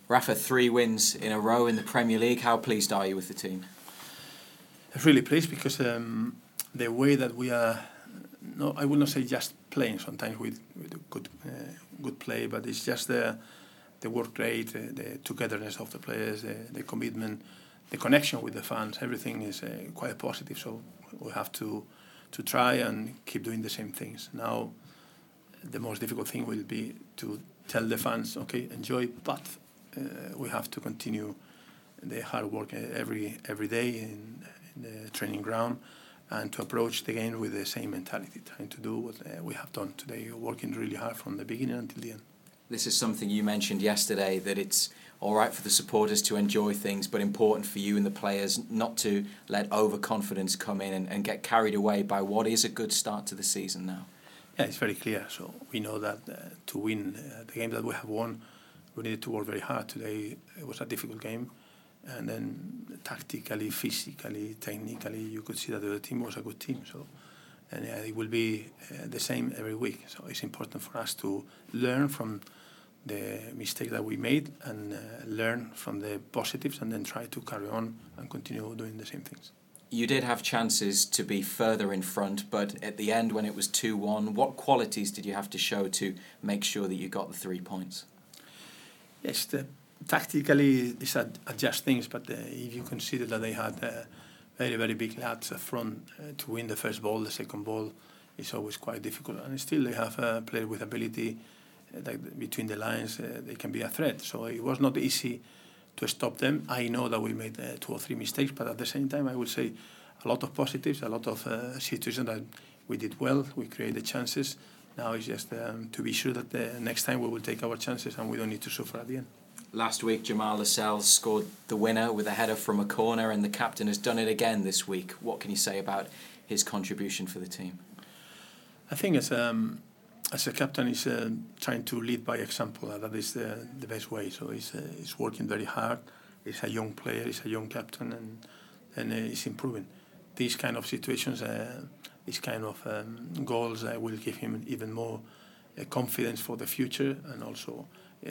Rafa, 3 wins in a row in the Premier League. How pleased are you with the team? I'm really pleased because the way that we are, no, I will not say just playing. Sometimes with good play, but it's just the work rate, the togetherness of the players, the commitment, the connection with the fans. Everything is quite positive. So we have to try and keep doing the same things. Now, the most difficult thing will be to tell the fans, okay, enjoy, but we have to continue the hard work every day in the training ground, and to approach the game with the same mentality, trying to do what we have done today, working really hard from the beginning until the end. This is something you mentioned yesterday, that it's all right for the supporters to enjoy things, but important for you and the players not to let overconfidence come in and get carried away by what is a good start to the season now. Yeah, it's very clear. So we know that to win the game that we have won, we needed to work very hard. Today it was a difficult game, and then tactically, physically, technically, you could see that the other team was a good team. So, and it will be the same every week. So it's important for us to learn from the mistake that we made and learn from the positives, and then try to carry on and continue doing the same things. You did have chances to be further in front, but at the end when it was 2-1, what qualities did you have to show to make sure that you got the 3 points? Yes, tactically it's adjust things, but if you consider that they had very, very big lads up front to win the first ball, the second ball is always quite difficult. And still they have players with ability like between the lines, they can be a threat. So it was not easy to stop them. I know that we made 2 or 3 mistakes, but at the same time I would say a lot of positives, a lot of situations that we did well, we created chances. Now it's just to be sure that the next time we will take our chances and we don't need to suffer at the end. Last week, Jamal Lascelles scored the winner with a header from a corner, and the captain has done it again this week. What can you say about his contribution for the team? I think as a captain, he's trying to lead by example. That is the best way. So he's working very hard. He's a young player. He's a young captain, and he's improving. These kind of situations, these kind of goals will give him even more confidence for the future, and also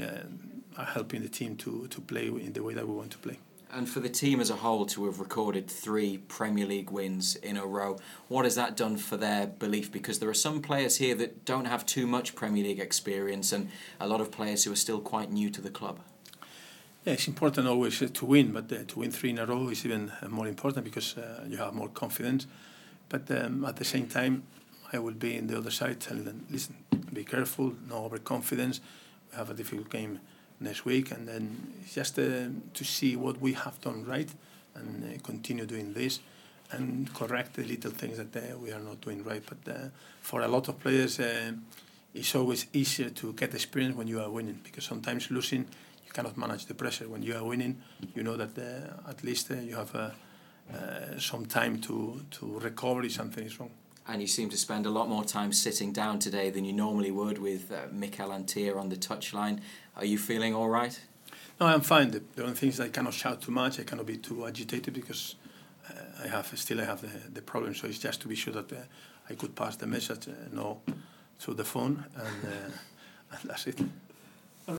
are helping the team to play in the way that we want to play. And for the team as a whole to have recorded 3 Premier League wins in a row, what has that done for their belief? Because there are some players here that don't have too much Premier League experience, and a lot of players who are still quite new to the club. Yeah, it's important always to win, but to win 3 in a row is even more important because you have more confidence. But at the same time, I will be in the other side telling them, listen, be careful, no overconfidence. We have a difficult game next week, and then it's just to see what we have done right and continue doing this and correct the little things that we are not doing right. But for a lot of players, it's always easier to get experience when you are winning, because sometimes losing, you cannot manage the pressure. When you are winning, you know that at least you have some time to recover if something is wrong. And you seem to spend a lot more time sitting down today than you normally would with Mikel Antia on the touchline. Are you feeling all right? No, I'm fine. The only thing is I cannot shout too much. I cannot be too agitated because I have the problem. So it's just to be sure that I could pass the message through the phone, and that's it.